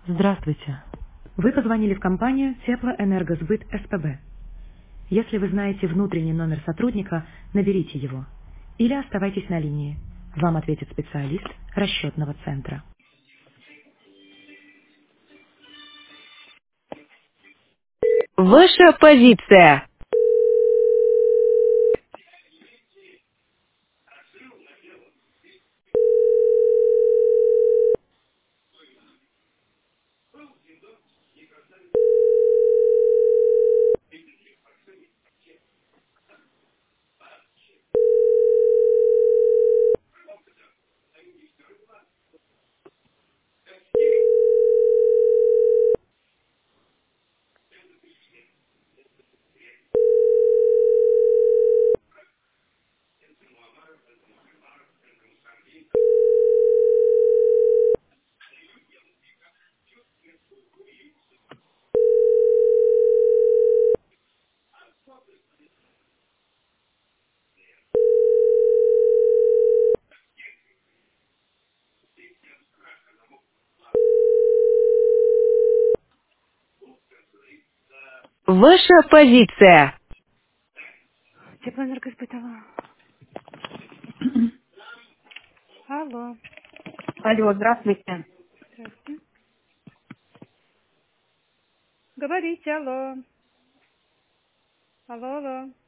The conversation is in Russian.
Здравствуйте. Вы позвонили в компанию Теплоэнергосбыт СПБ. Если вы знаете внутренний номер сотрудника, наберите его. Или оставайтесь на линии. Вам ответит специалист расчетного центра. Ваша позиция. Ваша позиция. Теплоэнергосбытова. Алло. Алло, здравствуйте. Здравствуйте. Говорите, алло. Алло, алло.